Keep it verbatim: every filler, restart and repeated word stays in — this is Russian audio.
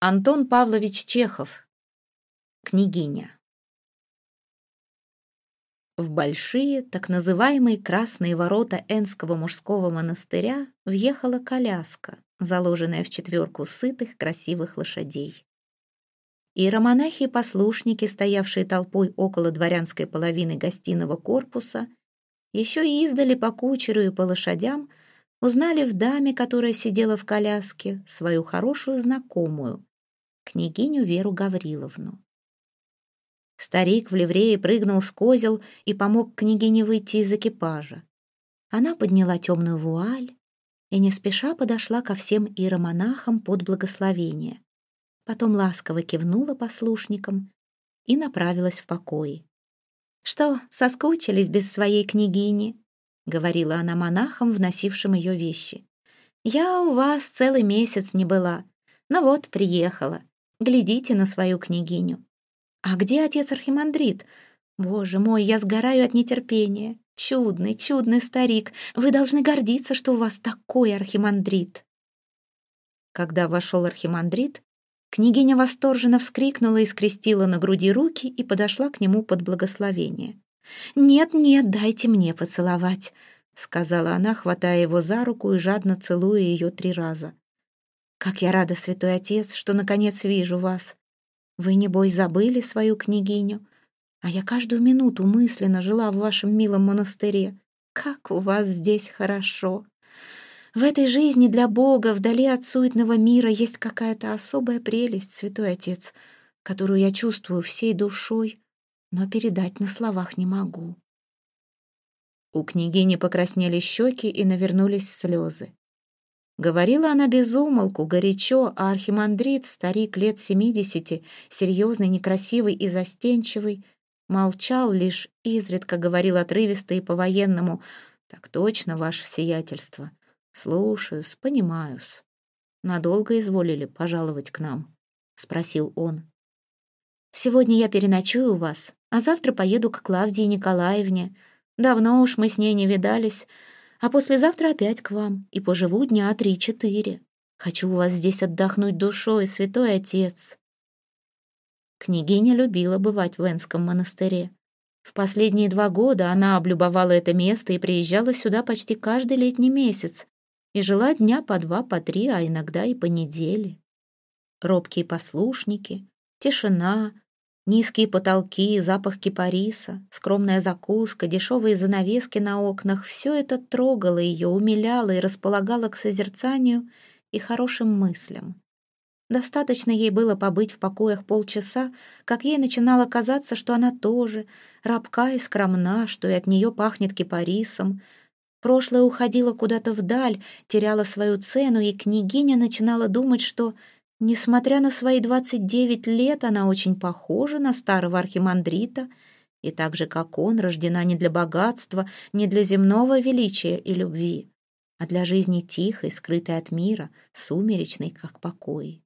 Антон Павлович Чехов. Княгиня. В большие, так называемые красные ворота Энского мужского монастыря въехала коляска, заложенная в четверку сытых, красивых лошадей. Иеромонахи и послушники, стоявшие толпой около дворянской половины гостиного корпуса, еще и издали по кучеру и по лошадям, узнали в даме, которая сидела в коляске, свою хорошую знакомую, княгиню Веру Гавриловну. Старик в ливрее прыгнул с козел и помог княгине выйти из экипажа. Она подняла темную вуаль и не спеша подошла ко всем иеромонахам под благословение. Потом ласково кивнула послушникам и направилась в покои. «Что, соскучились без своей княгини?» — говорила она монахам, вносившим ее вещи. «Я у вас целый месяц не была, но вот приехала. Глядите на свою княгиню. А где отец архимандрит? Боже мой, я сгораю от нетерпения. Чудный, чудный старик. Вы должны гордиться, что у вас такой архимандрит». Когда вошел архимандрит, княгиня восторженно вскрикнула и скрестила на груди руки и подошла к нему под благословение. «Нет, нет, дайте мне поцеловать», — сказала она, хватая его за руку и жадно целуя ее три раза. «Как я рада, святой отец, что наконец вижу вас. Вы, небось, забыли свою княгиню, а я каждую минуту мысленно жила в вашем милом монастыре. Как у вас здесь хорошо! В этой жизни для Бога, вдали от суетного мира, есть какая-то особая прелесть, святой отец, которую я чувствую всей душой, но передать на словах не могу». У княгини покраснели щеки и навернулись слезы. Говорила она без умолку, горячо, а архимандрит, старик лет семидесяти, серьезный, некрасивый и застенчивый, молчал лишь, изредка говорил отрывисто и по-военному: «Так точно, ваше сиятельство. Слушаюсь, понимаюсь. Надолго изволили пожаловать к нам?» — спросил он. «Сегодня я переночую у вас, а завтра поеду к Клавдии Николаевне. Давно уж мы с ней не видались, а послезавтра опять к вам и поживу дня три-четыре. Хочу у вас здесь отдохнуть душой, святой отец». Княгиня любила бывать в Энском монастыре. В последние два года она облюбовала это место и приезжала сюда почти каждый летний месяц и жила дня по два, по три, а иногда и по неделе. Робкие послушники, тишина, низкие потолки, запах кипариса, скромная закуска, дешевые занавески на окнах — все это трогало ее, умиляло и располагало к созерцанию и хорошим мыслям. Достаточно ей было побыть в покоях полчаса, как ей начинало казаться, что она тоже рабка и скромна, что и от нее пахнет кипарисом. Прошлое уходило куда-то вдаль, теряло свою цену, и княгиня начинала думать, что, несмотря на свои двадцать девять лет, она очень похожа на старого архимандрита, и так же, как он, рождена не для богатства, не для земного величия и любви, а для жизни тихой, скрытой от мира, сумеречной, как покой.